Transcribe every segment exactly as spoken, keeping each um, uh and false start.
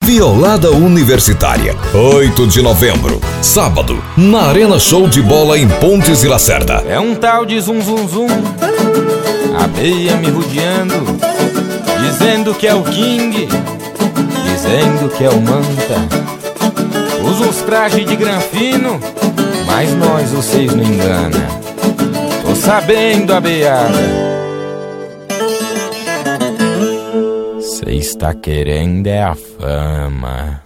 Violada Universitária, oito de novembro, sábado, na Arena Show de Bola em Pontes e Lacerda. É um tal de zum zum zum, abelha me rodeando, dizendo que é o King, dizendo que é o Manta. Usa os trajes de granfino, mas nós vocês não engana. Tô sabendo, abelhada, cê está querendo é a fama.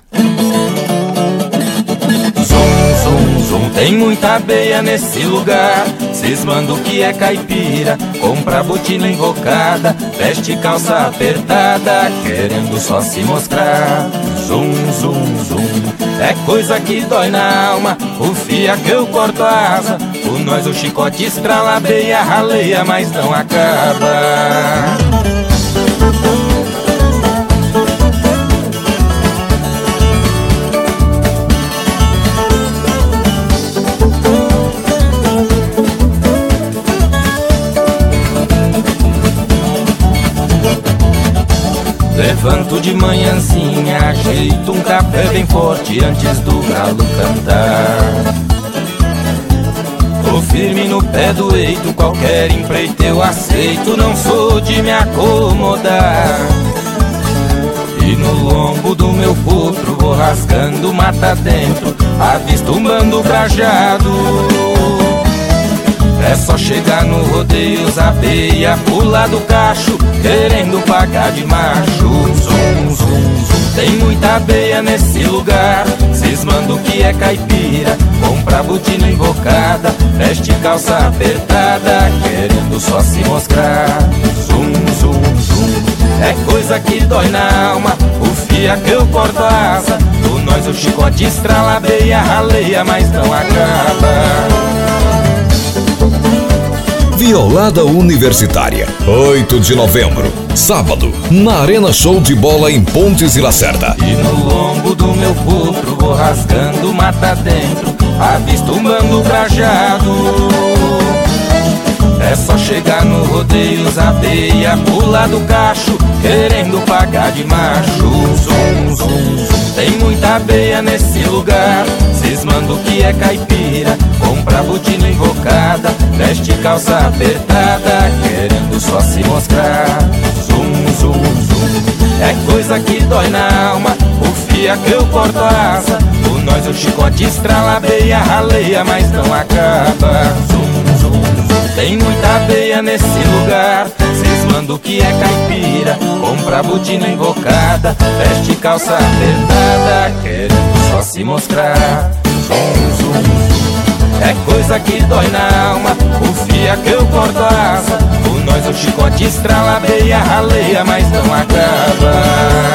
Zum, zum, zum, tem muita abelha nesse lugar, cismando que é caipira, compra botina invocada, veste calça apertada, querendo só se mostrar. Zum, zum, zum, é coisa que dói na alma, o fia que eu corto a asa, o nós o chicote estrala, abelha raleia, mas não acaba. Levanto de manhãzinha, ajeito um café bem forte antes do galo cantar. Tô firme no pé do eito, qualquer empreito eu aceito, não sou de me acomodar. E no lombo do meu potro vou rasgando mata dentro, avisto um bando crajado. É só chegar no rodeio, os abelha pula do cacho, querendo pagar de macho. Zum, zum, zum, tem muita abelha nesse lugar, cismando que é caipira, compra botina invocada, veste calça apertada, querendo só se mostrar. Zum, zum, zum, é coisa que dói na alma, o fia que eu corto a asa, do nós o chicote estrala, abelha raleia, mas não acaba. Violada Universitária, oito de novembro, sábado, na Arena Show de Bola em Pontes e Lacerda. E no lombo do meu potro vou rasgando mata dentro, avisto um bando crajado. É só chegar no rodeio, os abelha pula do cacho, querendo pagar de macho. Zum, zum, zum, tem muita abelha nesse lugar, cismando que é caipira, compra botina invocada, veste calça apertada, querendo só se mostrar. Zum, zum, zum, é coisa que dói na alma, o fia que eu corto a asa, o nós o chicote estrala, abelha raleia, mas não acaba. Zum, zum, zum, tem muita abelha nesse lugar, cismando que é caipira, compra botina invocada, veste calça apertada, querendo só se mostrar. Zum, zum, zum, é coisa que dói na alma, o fia que eu corto a asa, o nós o chicote estrala, abelha raleia, mas não acaba.